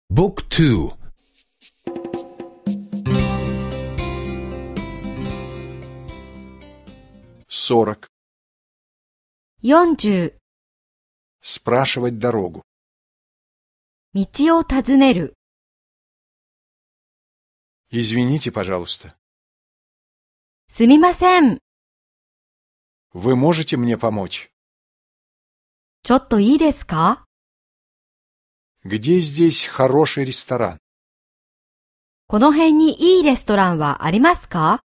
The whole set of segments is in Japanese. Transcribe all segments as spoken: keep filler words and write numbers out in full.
Book two. 40. よんじゅう、 Спрашивать дорогу. 道を尋ねる。 Извините, пожалуйста. すみません。 Вы можете мне помочь? ちょっといいですか？ Где здесь хороший ресторан? この辺にいいレストランはありますか？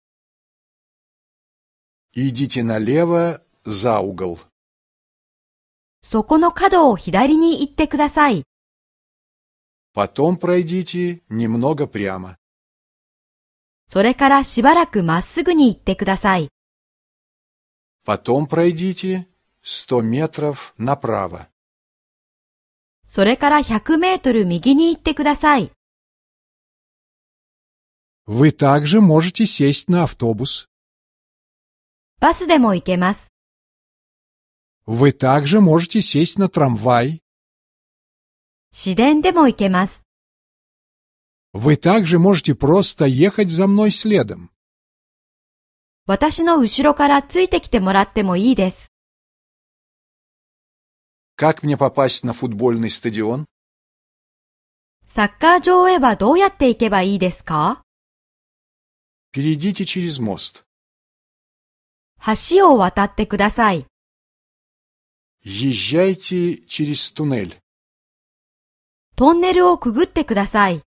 Идите налево за угол. そこの角を左に行ってください。 Потом пройдите немного прямо. それからしばらくまっすぐに行ってください。 Потом пройдите сто метров направо. それからひゃくメートル右に行ってください。 Вы также можете сесть на автобус. バスでも行けます。 Вы также можете сесть на трамвай. 市電でも行けます。 Вы также можете просто ехать за мной следом. 私の後ろからついてきてもらってもいいです。 Как мне попасть на футбольный стадион? サッカー場へはどうやって行けばいいですか？ Перейдите через мост. 橋を渡ってください。 Езжайте через туннель. トンネルをくぐってください。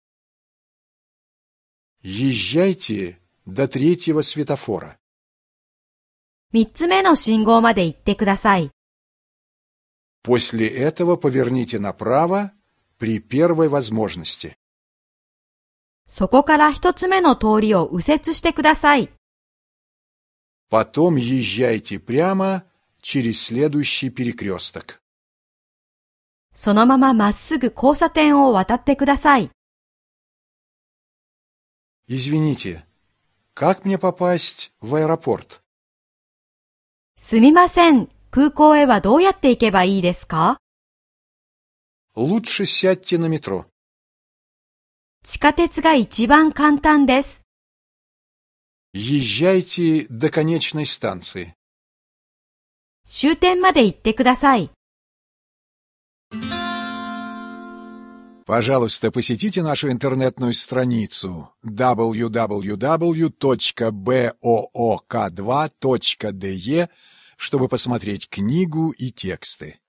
Езжайте до третьего светофора. 三つ目の信号まで行ってください。 После этого поверните направо при первой возможности. そこから一つ目の通りを右折してください。 Потом езжайте прямо через следующий перекресток. そのまままっすぐ交差点を渡ってください。 Извините, как мне попасть в аэропорт? すみません。空港へはどうやって行けばいいですか？ Лучше сядьте на метро. 地下鉄が一番簡単です。 Езжайте до конечной станции. 終点まで行ってください。 Пожалуйста, посетите нашу интернетную страницу дабл ю дабл ю дабл ю точка боок два точка де чтобы посмотреть книгу и тексты.